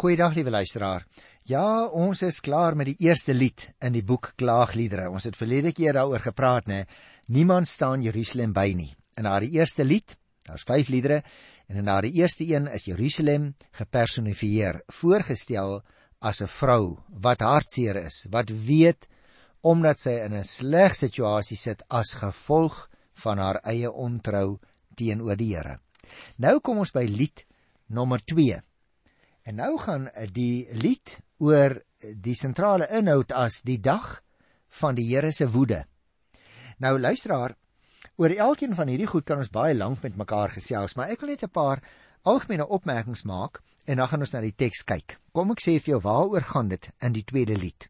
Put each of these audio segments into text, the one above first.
Goeiedag, liewe luisteraar. Ja, ons is klaar met die eerste lied in die boek Klaagliedere. Ons het verlede keer daaroor gepraat, né? Niemand staan Jerusalem by nie. In daardie eerste lied, daar's 5 liedere, en in daardie eerste een is Jerusalem gepersonifieer, voorgestel as 'n vrou wat hartseer is, wat weet omdat sy in 'n sleg situasie sit as gevolg van haar eie ontrou teenoor die Here. Nou kom ons by lied nommer 2. En nou gaan die lied oor die sentrale inhoud as die dag van die Here se woede. Nou luisteraar, oor elkeen van hierdie goed kan ons baie lank met mekaar gesels, maar ek wil net 'n paar algemene opmerkings maak en dan gaan ons na die teks kyk. Kom ek sê vir jou waaroor gaan dit in die tweede lied.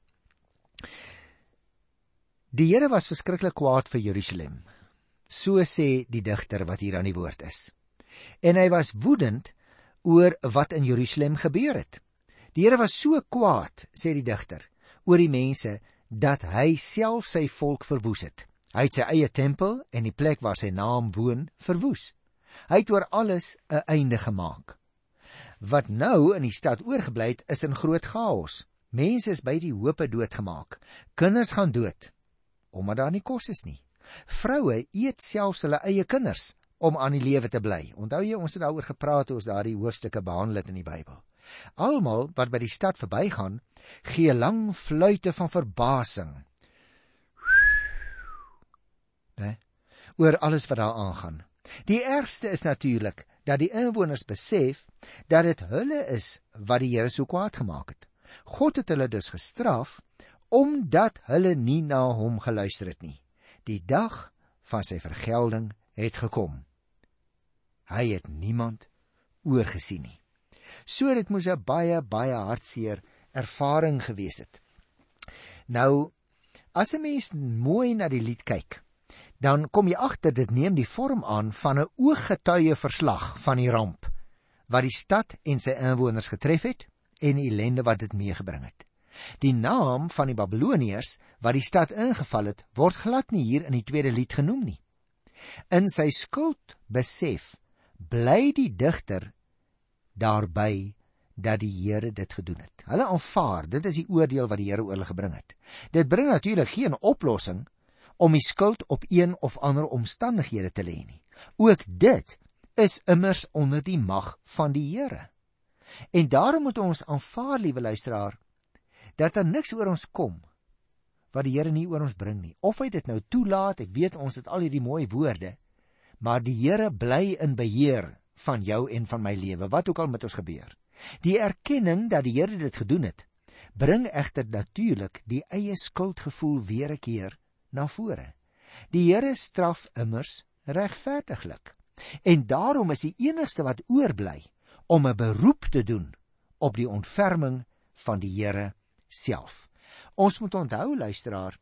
Die Here was verskriklik kwaad vir Jerusalem. So sê die digter wat hier aan die woord is. En hy was woedend oor wat in Jerusalem gebeur het. Die Here was so kwaad, sê die digter, oor die mense, dat hy self sy volk verwoes het. Hy het sy eie tempel en die plek waar sy naam woon verwoes. Hy het oor alles 'n einde gemaak. Wat nou in die stad oorgebly het, is in groot chaos. Mense is by die hope doodgemaak. Kinders gaan dood, omdat daar nie kos is nie. Vroue eet selfs hulle eie kinders om aan die lewe te bly. Onthou jy, ons het daaroor gepraat toe ons daardie hoofstukke behandel het in die Bybel. Almal wat by die stad verbygaan, gee lang fluite van verbasing. Oor alles wat daar aangaan. Die ergste is natuurlik dat die inwoners besef dat dit hulle is wat die Here so kwaad gemaak het. God het hulle dus gestraf omdat hulle nie na hom geluister het nie. Die dag van sy vergelding het gekom. Hy het niemand oorgesien nie. So dit moes 'n baie hartseer ervaring gewees het. Nou, as 'n mens mooi na die lied kyk, dan kom jy agter dit neem die vorm aan van 'n ooggetuie verslag van die ramp wat die stad en sy inwoners getref het en die ellende wat dit meegebring het. Die naam van die Babiloniërs wat die stad ingeval het, word glad nie hier in die tweede lied genoem nie. In sy skuldbesef bly die digter daarby dat die Here dit gedoen het. Hulle aanvaar, dit is die oordeel wat die Here oor hulle gebring het. Dit bring natuurlik geen oplossing om die skuld op een of ander omstandighede te lê nie. Ook dit is immers onder die mag van die Here. En daarom moet ons aanvaar, liewe luisteraar, dat daar niks oor ons kom wat die Here nie oor ons bring nie. Of hy dit nou toelaat, ek weet ons het al hierdie mooi woorde, maar die Here bly in beheer van jou en van my lewe, wat ook al met ons gebeur. Die erkenning dat die Here dit gedoen het, bring egter natuurlik die eie skuldgevoel weer 'n keer na vore. Die Here straf immers regverdiglik. En daarom is die enigste wat oorbly om 'n beroep te doen op die ontferming van die Here self. Ons moet onthou, luisteraar,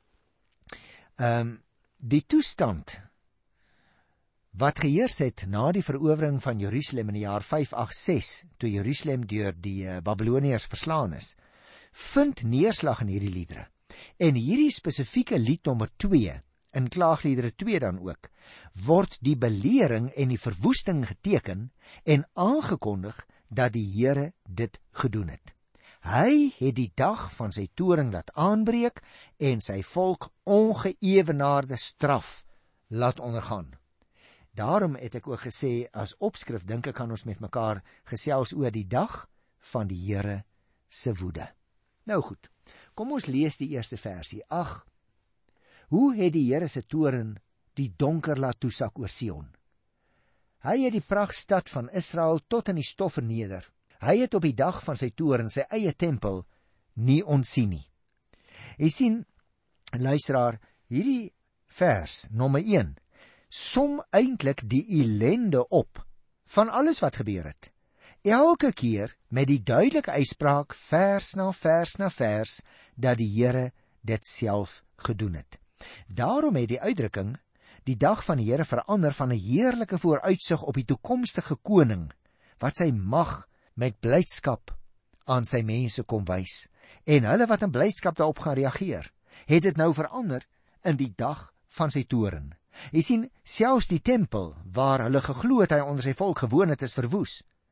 die toestand wat geheers het na die verowering van Jerusalem in die jaar 586, toe Jerusalem deur die Babiloniërs verslaan is, vind neerslag in hierdie liedere. En hierdie spesifieke lied nommer 2, in Klaagliedere 2 dan ook, word die belering en die verwoesting geteken en aangekondig dat die Here dit gedoen het. Hy het die dag van sy toorn laat aanbreek en sy volk ongeëwenaarde straf laat ondergaan. Daarom het ek ook gesê, as opskrif dink ek kan ons met mekaar gesels oor die dag van die Here se woede. Nou goed, kom ons lees die eerste versie. Ag, hoe het die Here se toorn die donker laat toesak oor Sion? Hy het die prachtstad van Israel tot in die stof verneder. Hy het op die dag van sy toorn sy eie tempel nie ontsien nie. Jy sien, luisteraar, hierdie vers nommer 1 som eintlik die ellende op van alles wat gebeur het. Elke keer met die duidelike uitspraak vers na vers na vers dat die Here dit self gedoen het. Daarom het die uitdrukking die dag van die Here verander van 'n heerlike vooruitsig op die toekomstige koning wat sy mag met blydskap aan sy mense kom wys en hulle wat in blydskap daarop gaan reageer, het dit nou verander in die dag van sy toorn. Jy sien, selfs die tempel waar hulle geglo het hy onder sy volk gewoon het, is verwoes.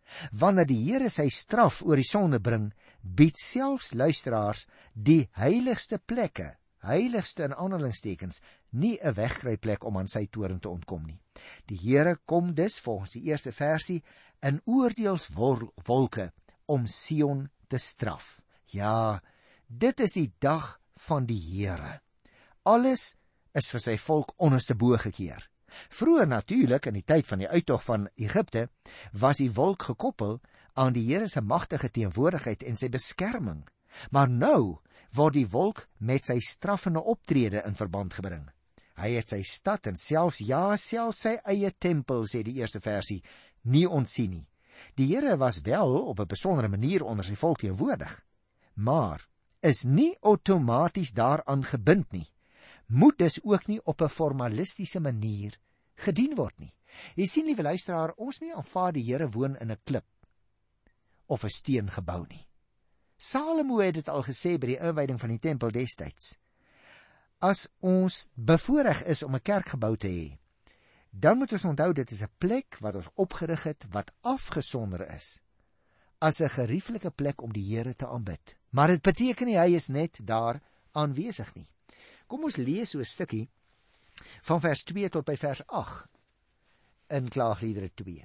Wanneer die Here sy straf oor die sonde bring, bied selfs luisteraars die heiligste plekke, heiligste in aanhalingstekens, nie 'n wegkruipplek om aan sy toorn te ontkom nie. Die Here kom dus volgens die eerste versie in oordeelswolke om Sion te straf. Ja, dit is die dag van die Here. Alles is vir sy volk onderste bo gekeer. Vroeger natuurlik, in die tyd van die uittog van Egipte, was die wolk gekoppel aan die Here se magtige teenwoordigheid en sy beskerming. Maar nou word die wolk met sy straffende optrede in verband gebring. Hy het sy stad en selfs sy eie tempel, sê die eerste versie, nie ontsien nie. Die Here was wel op 'n besondere manier onder sy volk teenwoordig, maar is nie outomaties daaraan gebind nie. Moet dus ook nie op 'n formalistiese manier gedien word nie. Jy sien, liewe luisteraar, ons nie aanvaar die Here woon in 'n klip of 'n steengebou nie. Salomo het dit al gesê by die inwyding van die tempel destyds. As ons bevoorreg is om 'n kerkgebou te hê, dan moet ons onthou dit is 'n plek wat ons opgerig het wat afgesonder is as 'n gerieflike plek om die Here te aanbid. Maar dit beteken nie hy is net daar aanwesig nie. Kom ons lees so 'n stukkie van vers 2 tot by vers 8 in Klaagliedere 2.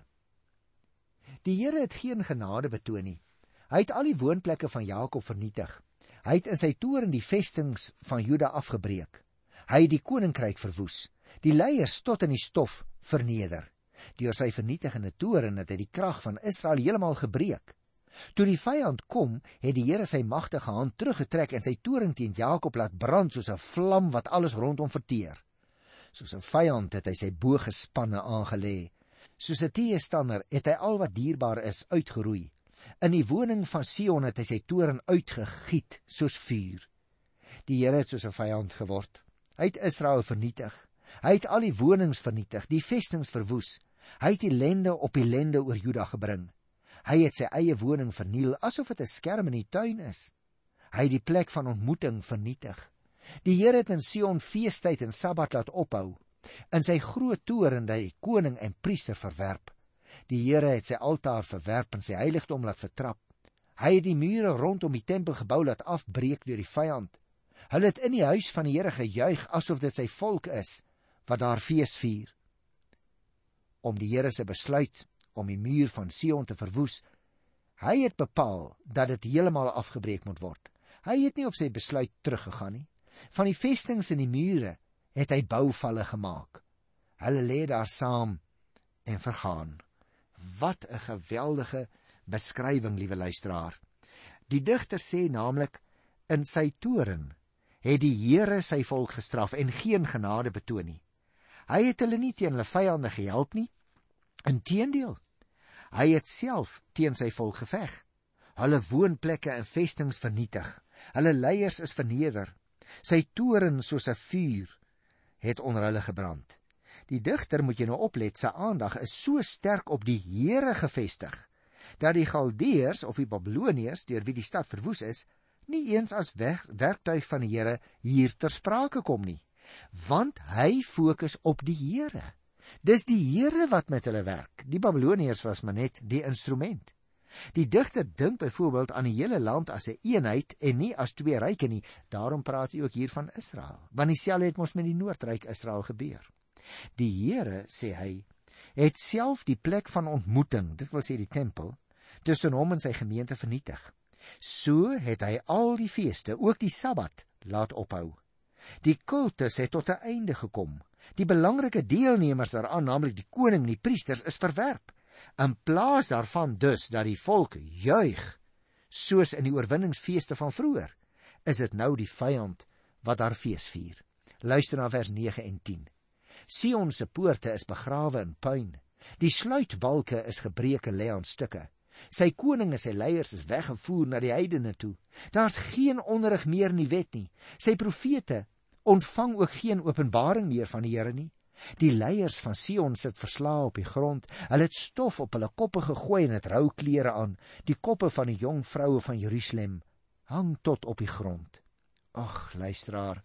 Die Here het geen genade betoon nie. Hy het al die woonplekke van Jakob vernietig. Hy het in sy toorn die vestings van Juda afgebreek. Hy het die koninkryk verwoes, die leiers tot in die stof verneder. Deur sy vernietigende toorn het hy die krag van Israel heeltemal gebreek. Toe die vyand kom, het die Here sy magtige hand teruggetrek en sy toorn teen Jakob laat brand soos 'n vlam wat alles rondom verteer. Soos 'n vyand het hy sy booggespanne aangelê. Soos 'n teestander het hy al wat dierbaar is uitgeroei. In die woning van Sion het hy sy toorn uitgegiet soos vuur. Die Here het soos 'n vyand geword. Hy het Israel vernietig. Hy het al die wonings vernietig, die vestings verwoes. Hy het ellende op ellende oor Juda gebring. Hy het sy eie woning verniel, asof dit 'n skerm in die tuin is. Hy het die plek van ontmoeting vernietig. Die Here het in Sion feestyd en Sabbat laat ophou. In sy groot toorn het hy koning en priester verwerp. Die Here het sy altaar verwerp en sy heiligdom laat vertrap. Hy het die mure rondom die tempelgebou laat afbreek deur die vyand. Hulle het in die huis van die Here gejuig, asof dit sy volk is, wat daar fees vier. Om die Here se besluit om die muur van Sion te verwoes, hy het bepaal dat dit heeltemal afgebreek moet word. Hy het nie op sy besluit teruggegaan nie. Van die vestings en die mure het hy bouvalle gemaak. Hulle lê daar saam en vergaan. Wat 'n geweldige beskrywing, liewe luisteraar. Die digter sê naamlik, in sy toorn het die Here sy volk gestraf en geen genade betoon nie. Hy het hulle nie teen hulle vyande gehelp nie. Inteendeel, hy het self teen sy volk geveg. Hulle woonplekke en vestings vernietig. Hulle leiers is verneder. Sy toorn soos 'n vuur het onder hulle gebrand. Die digter, moet jy nou oplet, sy aandag is so sterk op die Here gefestig, dat die Galdeërs of die Babiloniërs, deur wie die stad verwoes is, nie eens as werktuig van die Here hier ter sprake kom nie, want hy fokus op die Here. Dis die Here wat met hulle werk. Die Babiloniërs was maar net die instrument. Die digter dink byvoorbeeld aan die hele land as 'n eenheid en nie as twee ryke nie. Daarom praat hy ook hier van Israel, want dieselfde het mos met die Noordryk Israel gebeur. Die Here, sê hy, het self die plek van ontmoeting, dit wil sê die tempel, tussen hom en sy gemeente vernietig. So het hy al die feeste, ook die Sabbat, laat ophou. Die kultus het tot 'n einde gekom. Die belangrike deelnemers daaraan, naamlik die koning en die priesters, is verwerp. In plaas daarvan dus dat die volk juig, soos in die oorwinningsfeeste van vroeër, is dit nou die vyand wat daar fees vier. Luister na vers 9 en 10. Sion se poorte is begrawe in puin. Die sluitbalke is gebreek en lê aan stukke. Sy koning en sy leiers is weggevoer na die heidene toe. Daar's geen onderrig meer in die wet nie. Sy profete ontvang ook geen openbaring meer van die Here nie. Die leiers van Sion sit verslae op die grond. Hulle het stof op hulle koppe gegooi en het rou klere aan. Die koppe van die jong vroue van Jerusalem hang tot op die grond. Ag, luisteraar,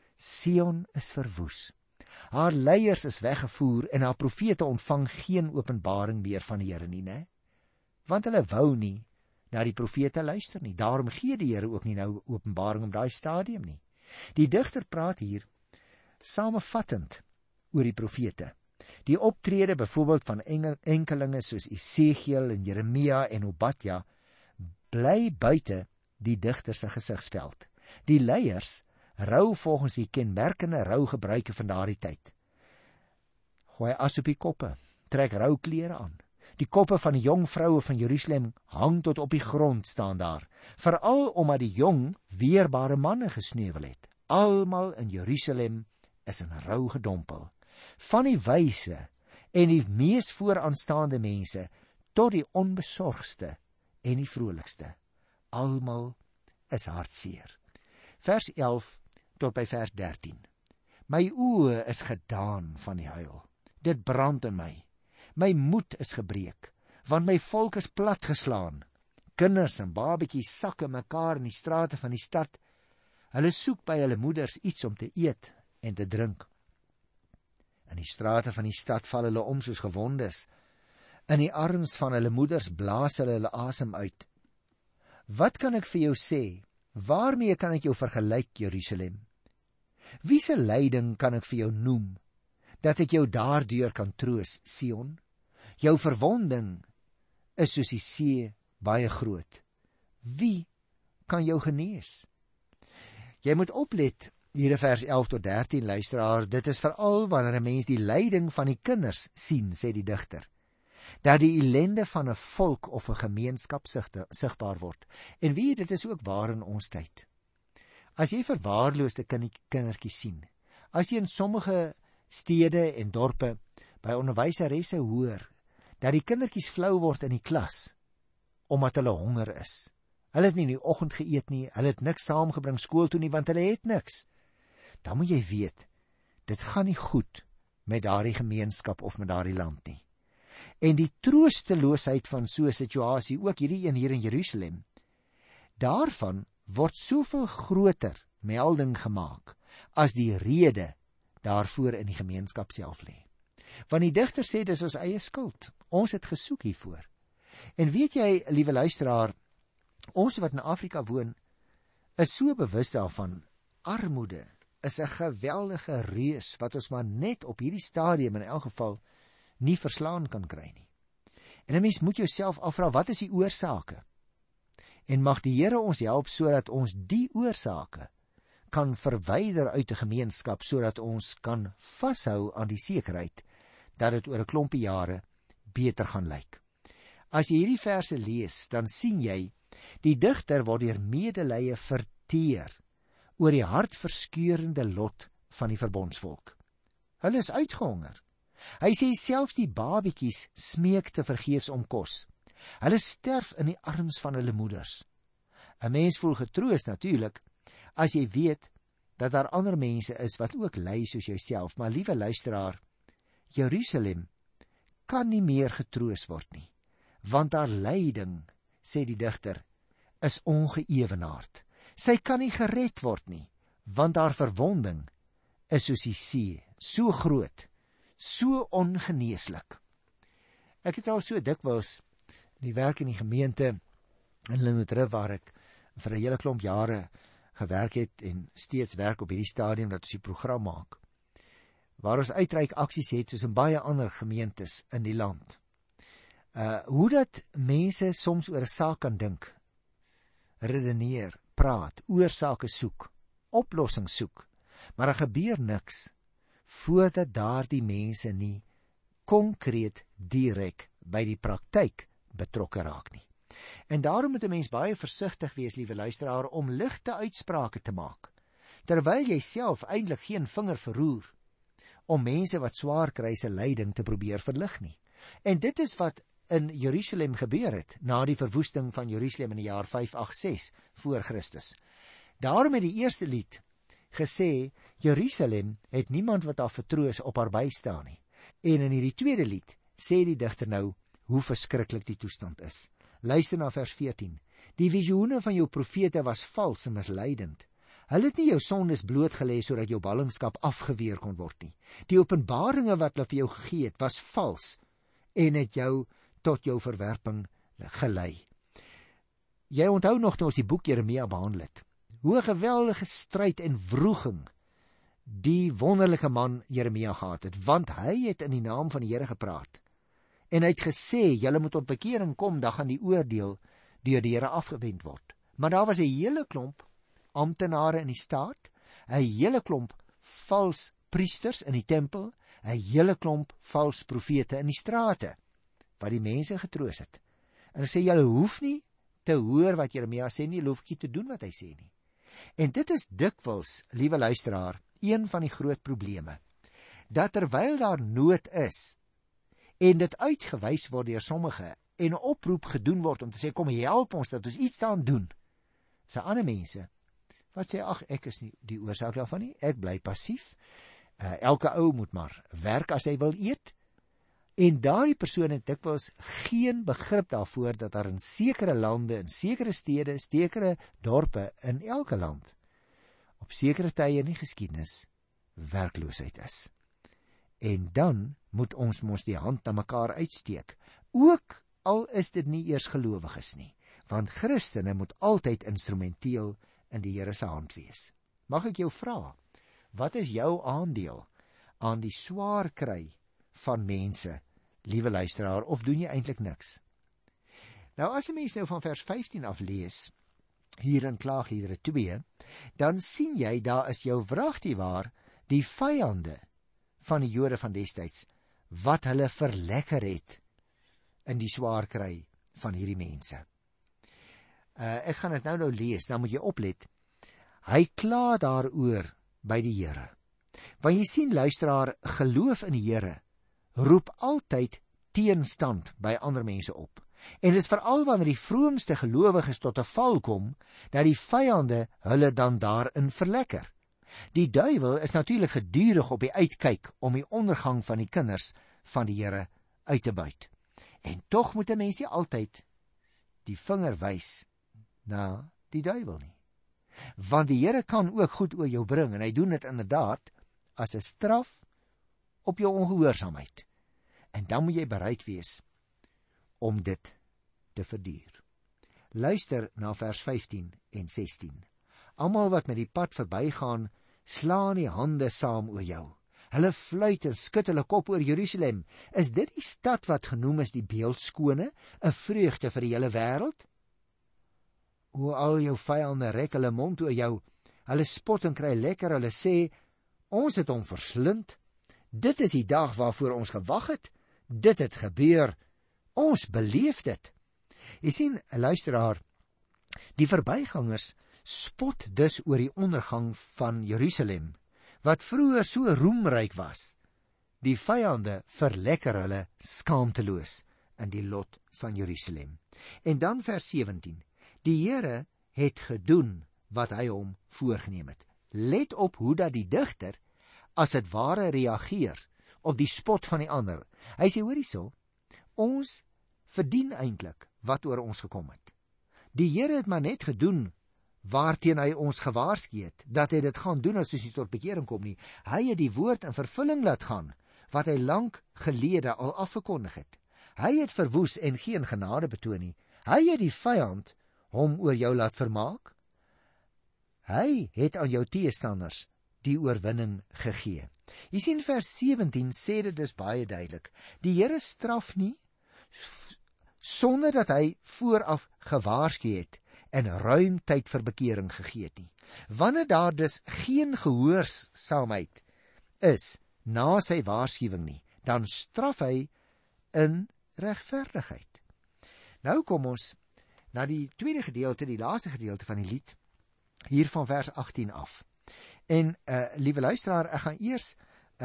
Sion is verwoes. Haar leiers is weggevoer en haar profete ontvang geen openbaring meer van die Here nie, né? want hulle wou nie na die profete luister nie. Daarom gee die Here ook nie nou openbaring op daai stadium nie. Die digter praat hier samevattend oor die profete. Die optrede byvoorbeeld van enkelinge soos Esegiel en Jeremia en Obadja bly buite die digter se gesigsveld. Die leiers rou volgens die kenmerkende rougebruike van daardie tyd. Gooi as op die koppe, trek rouklere aan. Die koppe van die jong vroue van Jerusalem hang tot op die grond staan daar, veral omdat die jong, weerbare manne gesneuwel het. Almal in Jerusalem is in rou gedompel. Van die wyse en die mees vooraanstaande mense tot die onbesorgste en die vrolikste. Almal is hartseer. Vers 11 tot by vers 13. My oë is gedaan van die huil. Dit brand in my. My moed is gebreek, want my volk is platgeslaan. Kinders en babetjies sakke mekaar in die strate van die stad. Hulle soek by hulle moeders iets om te eet en te drink. In die strate van die stad val hulle om soos gewondes. In die arms van hulle moeders blaas hulle asem uit. Wat kan ek vir jou sê? Waarmee kan ek jou vergelyk, Jerusalem? Wie se lyding kan ek vir jou noem, dat ek jou daardeur kan troos, Sion? Jou verwonding is soos die see baie groot. Wie kan jou genees? Jy moet oplet, hier in vers 11 tot 13, luisteraar, dit is veral wanneer 'n mens die lyding van die kinders sien, sê die digter, dat die ellende van 'n volk of 'n gemeenskap sigbaar word. En weet, dit is ook waar in ons tyd. As jy verwaarloosde kindertjies sien, as jy in sommige stede en dorpe by onderwyseresse hoor, dat die kindertjies flou word in die klas, omdat hulle honger is. Hulle het nie in die oggend geëet nie, hulle het niks saamgebring skool toe nie, want hulle het niks. Dan moet jy weet, dit gaan nie goed met daardie gemeenskap of met daardie land nie. En die troosteloosheid van so 'n situasie, ook hierdie een hier in Jerusalem, daarvan word soveel groter melding gemaak as die rede daarvoor in die gemeenskap self lê. Want die digter sê dis ons eie skuld. Ons het gesoek hiervoor. En weet jy, liewe luisteraar, ons wat in Afrika woon, is so bewus daarvan, armoede is 'n geweldige reus wat ons maar net op hierdie stadium in elk geval nie verslaan kan kry nie. En 'n mens moet jouself afvra, wat is die oorsake? En mag die Here ons help sodat ons die oorsake kan verwyder uit 'n gemeenskap, sodat ons kan vashou aan die sekerheid dat dit oor 'n klompie jare beter gaan lyk. As jy hierdie verse lees, dan sien jy, die digter word deur medelee verteer oor die hartverskeurende lot van die verbondsvolk. Hulle is uitgehonger. Hy sê selfs die babetjies smeek te vergeefs om kos. Hulle sterf in die arms van hulle moeders. 'n Mens voel getroos natuurlik, as jy weet dat daar ander mense is wat ook ly soos jouself, maar liewe luisteraar, Jerusalem kan nie meer getroos word nie, want haar lyding, sê die digter, is ongeëwenaard. Sy kan nie gered word nie, want haar verwonding is soos die see, so groot, so ongeneeslik. Ek het al so dikwels die werk in die gemeente in Limpopo, waar ek vir 'n hele klomp jare gewerk het en steeds werk op hierdie stadium dat ons die program maak, waar ons uitreik aksies het soos in baie ander gemeentes in die land. Hoe dat mense soms oor 'n saak kan dink, redeneer, praat, oorsake soek, oplossings soek, maar daar gebeur niks voordat daardie mense nie konkreet direk by die praktyk betrokke raak nie. En daarom moet 'n mens baie versigtig wees, liewe luisteraar, om ligte uitsprake te maak, terwyl jy self eintlik geen vinger verroer om mense wat swaar kry se lyding te probeer verlig nie. En dit is wat in Jerusalem gebeur het, na die verwoesting van Jerusalem in die jaar 586 voor Christus. Daarom het die eerste lied gesê, Jerusalem het niemand wat haar vertroos op haar bystaan nie. En in hierdie tweede lied sê die digter nou, hoe verskriklik die toestand is. Luister na vers 14. Die visioene van jou profete was vals en misleidend. Hulle het nie jou sondes blootgelê sodat jou ballingskap afgeweer kon word nie. Die openbaringe wat hulle vir jou gegee het, was vals en het jou tot jou verwerping gelei. Jy onthou nog toe ons die boek Jeremia behandel het, hoe 'n geweldige stryd en wroging die wonderlike man Jeremia gehad het, want hy het in die naam van die Here gepraat. En hy het gesê, julle moet tot bekering kom, dan gaan die oordeel deur die Here afgewend word. Maar daar was 'n hele klomp amptenare in die staat, 'n hele klomp vals priesters in die tempel, 'n hele klomp vals profete in die strate, wat die mense getroos het. En hy sê, julle hoef nie te hoor wat Jeremia sê nie, julle hoef nie te doen wat hy sê nie. En dit is dikwels, liewe luisteraar, een van die groot probleme, dat terwyl daar nood is, en dit uitgewys word deur sommige, en 'n oproep gedoen word om te sê, kom help ons, dat ons iets daaraan doen, is daar ander mense, wat sê, ag, ek is nie die oorsaak daarvan nie, ek bly passief, elke ou moet maar werk as hy wil eet, en daardie persoon het dikwels geen begrip daarvoor, dat daar in sekere lande, in sekere stede, sekere dorpe, in elke land, op sekere tye in die geskiedenis, werkloosheid is. En dan moet ons mos die hand na mekaar uitsteek, ook al is dit nie eers gelowiges nie, want Christene moet altyd instrumenteel in die Here se hand wees. Mag ek jou vra, wat is jou aandeel aan die swaar kry van mense, liewe luisteraar, of doen jy eintlik niks? Nou as 'n mens nou van vers 15 af lees, hier in Klaagliedere 2, dan sien jy, daar is jou wragtig waar, die vyande van die Jode van destyds, wat hulle verlekker het in die swaar kry van hierdie mense. Ek gaan dit nou lees, dan moet jy oplet. Hy kla daaroor by die Here. Want jy sien, luisteraar, geloof in die Here roep altyd teenstand by ander mense op. En dit is veral wanneer die vroomste gelowiges tot 'n val kom, dat die vyande hulle dan daarin verlekker. Die duiwel is natuurlik gedurig op die uitkyk om die ondergang van die kinders van die Here uit te buit. En tog moet 'n mens nie altyd die vinger wys na die duiwel nie. Want die Here kan ook goed oor jou bring, en hy doen dit inderdaad as 'n straf op jou ongehoorsaamheid. En dan moet jy bereid wees om dit te verduur. Luister na vers 15 en 16. Almal wat met die pad verbygaan, slaan die hande saam oor jou. Hulle fluit en skud hulle kop oor Jerusalem. Is dit die stad wat genoem is die beeldskone, 'n vreugde vir die hele wêreld? O, al jou vyande rek hulle mond oor jou. Hulle spot en kry lekker. Hulle sê, ons het hom verslind. Dit is die dag waarvoor ons gewag het. Dit het gebeur. Ons beleef dit. Jy sien, luisteraar, die verbygangers spot dus oor die ondergang van Jerusalem, wat vroeër so roemryk was. Die vyande verlekker hulle skaamteloos in die lot van Jerusalem. En dan vers 17. Die Here het gedoen wat hy hom voorgenem het. Let op hoe dat die digter as dit ware reageer op die spot van die ander. Hy sê, hoor hierso, ons verdien eintlik wat oor ons gekom het. Die Here het maar net gedoen waarteen hy ons gewaarsku het, dat hy dit gaan doen as ons nie tot bekering kom nie. Hy het die woord in vervulling laat gaan, wat hy lank gelede al afgekondig het. Hy het verwoes en geen genade betoon nie. Hy het die vyand hom oor jou laat vermaak. Hy het aan jou teestanders die oorwinning gegee. Jy sien vers 17 sê dit dus baie duidelik. Die Here straf nie sonder dat hy vooraf gewaarsku het en ruim tyd vir bekering gegee het nie. Wanneer daar dus geen gehoorsaamheid is na sy waarskuwing nie, dan straf hy in regverdigheid. Nou kom ons na die tweede gedeelte, die laaste gedeelte van die lied, hier van vers 18 af. En, liewe luisteraar, ek gaan eers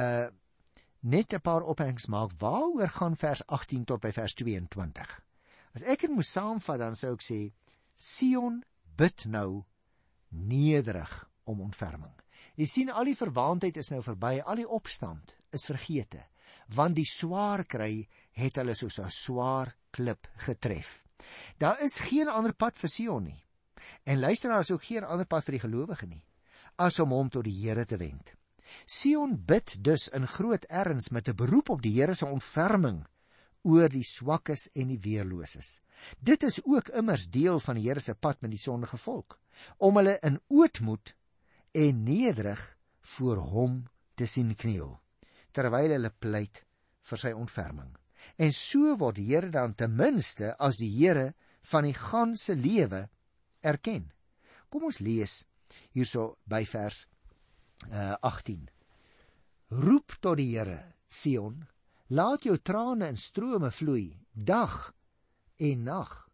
net 'n paar opmerkings maak. Waaroor gaan vers 18 tot by vers 22? As ek dit moes saamvat, dan sou ek sê, Sion bid nou nederig om ontferming. Jy sien, al die verwaandheid is nou verby, al die opstand is vergete, want die swaar kry het hulle soos 'n swaar klip getref. Daar is geen ander pad vir Sion nie, en luister, daar is ook geen ander pad vir die gelowige nie, as om hom tot die Here te wend. Sion bid dus in groot erns met 'n beroep op die Here se ontferming oor die swakkes en die weerloses. Dit is ook immers deel van die Here se pad met die sondige volk, om hulle in ootmoed en nederig voor hom te sien kniel, terwyl hulle pleit vir sy ontferming. En so word die Here dan ten minste as die Here van die ganse lewe erken. Kom ons lees hierso by vers 18. Roep tot die Here, Sion, laat jou trane in strome vloei, dag en nag.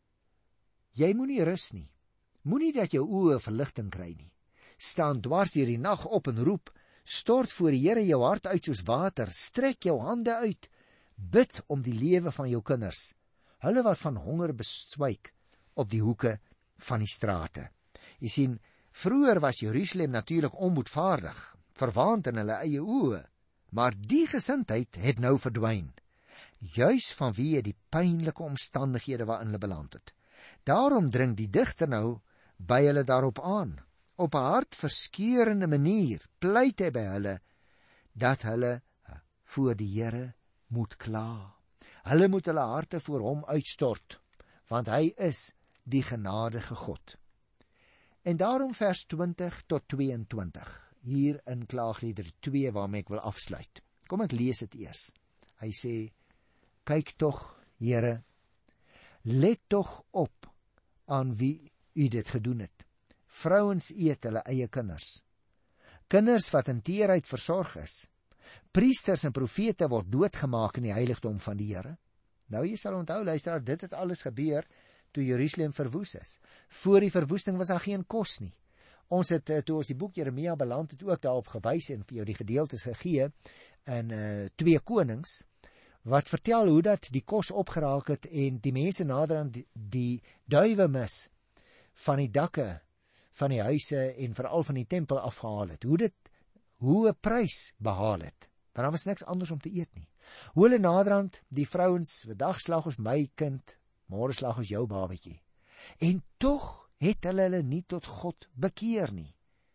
Jy moenie rus nie, moenie dat jou oë verligting kry nie. Staan dwars deur die nag op en roep, stort voor die Here jou hart uit soos water, strek jou hande uit, bid om die lewe van jou kinders, hulle wat van honger beswyk op die hoeke van die strate. Jy sien, vroeër was Jerusalem natuurlik onboedvaardig, verwaand in hulle eie oë, maar die gesindheid het nou verdwyn, juis vanweë die pynlike omstandighede waarin hulle beland het. Daarom dring die digter nou by hulle daarop aan. Op 'n hartverskeurende manier pleit hy by hulle dat hulle voor die Here moet kla. Hulle moet hulle harte voor hom uitstort, want hy is die genadige God. En daarom vers 20 tot 22, hier in Klaagliedere 2 waarmee ek wil afsluit. Kom ek lees dit eers. Hy sê, kyk tog, Here, let tog op aan wie u dit gedoen het. Vrouens eet hulle eie kinders. Kinders wat in teerheid versorg is. Priesters en profete word doodgemaak in die heiligdom van die Here. Nou jy sal onthou, luisteraar, dit het alles gebeur toe Jerusalem verwoes is. Voor die verwoesting was daar geen kos nie. Ons het, toe ons die boek Jeremia beland het, ook daarop gewys en vir jou die gedeeltes gegee in 2 Konings, wat vertel hoe dat die kos opgeraak het en die mense nader aan die duiwe mis van die dakke van die huise en veral van die tempel afgehaal het. Hoe 'n prys behaal het. Maar daar was niks anders om te eet nie. Hoe hulle naderhand die vrouens, vandag slag ons my kind, môre slag ons jou babatjie. En tog het hulle nie tot God bekeer nie.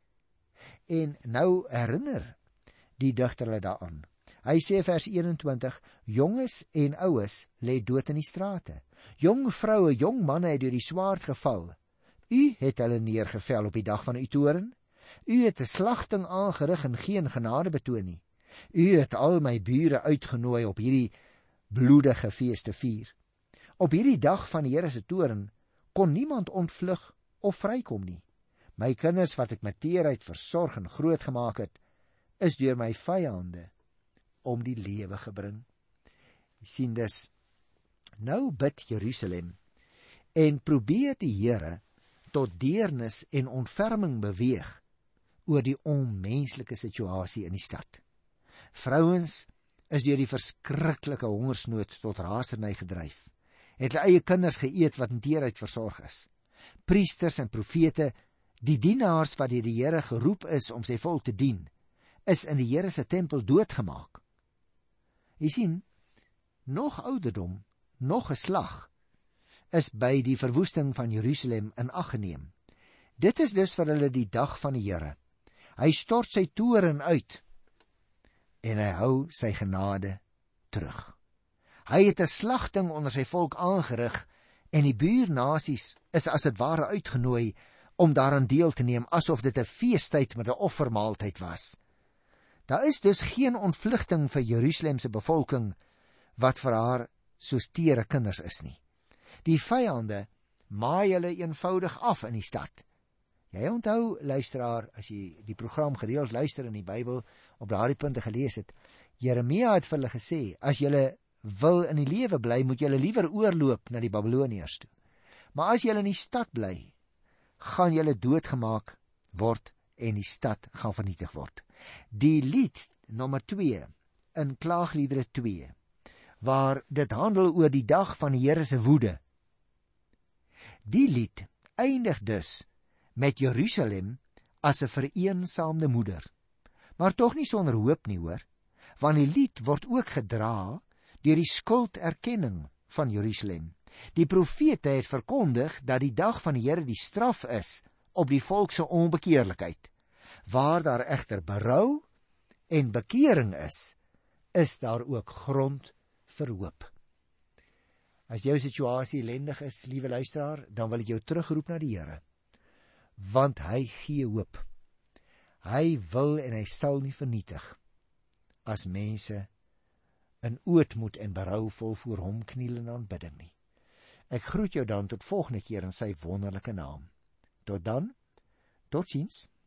En nou herinner die digter hulle daaraan. Hy sê vers 21, jonges en oues lê dood in die strate. Jong vroue, jong manne het deur die swaard geval. U het hulle neergevel op die dag van u toorn. U het 'n slagting aangerig en geen genade betoon nie. U het al my bure uitgenooi op hierdie bloedige fees te vier. Op hierdie dag van die Here se toorn kon niemand ontvlug of vrykom nie. My kinders wat ek met teerheid versorg en grootgemaak het, is deur my vyande om die lewe gebring. Jy sien dus, nou bid Jerusalem en probeer die Here tot deernis en ontferming beweeg oor die onmenslike situasie in die stad. Vrouens is deur die verskriklike hongersnood tot raserny gedryf, het hulle eie kinders geëet wat in teerheid versorg is. Priesters en profete, die dienaars wat deur die Here geroep is om sy volk te dien, is in die Here se tempel doodgemaak. Jy sien, nog ouderdom, nog geslag, is by die verwoesting van Jerusalem in ag geneem. Dit is dus vir hulle die dag van die Here. Hy stort sy toorn uit en hy hou sy genade terug. Hy het 'n slagting onder sy volk aangerig en die buurnasies is as dit ware uitgenooi om daaraan deel te neem, asof dit 'n feestyd met 'n offermaaltyd was. Daar is dus geen ontvlugting vir Jerusalem se bevolking wat vir haar soos tere kinders is nie. Die vyande maai hulle eenvoudig af in die stad. Jy onthou, luisteraar, as jy die program gereeld luister in die Bybel op daardie punte gelees het, Jeremia het vir hulle gesê, as julle wil in die lewe bly, moet julle liewer oorloop na die Babiloniërs toe. Maar as julle in die stad bly, gaan julle doodgemaak word en die stad gaan vernietig word. Die lied nommer 2 in Klaagliedere 2, waar dit handel oor die dag van die Here se woede. Die lied eindig dus met Jerusalem as 'n vereensaamde moeder. Maar tog nie sonder hoop nie, hoor, want die lied word ook gedra deur die skulderkenning van Jerusalem. Die profete het verkondig dat die dag van die Here die straf is op die volk se onbekeerlikheid. Waar daar egter berou en bekering is daar ook grond vir hoop. As jou situasie ellendig is, liewe luisteraar, dan wil ek jou terugroep na die Here, want hy gee hoop. Hy wil en hy sal nie vernietig as mense in ootmoed en berouvol voor hom kniel in aanbidding nie. Ek groet jou dan tot volgende keer in sy wonderlike naam. Tot dan, totsiens.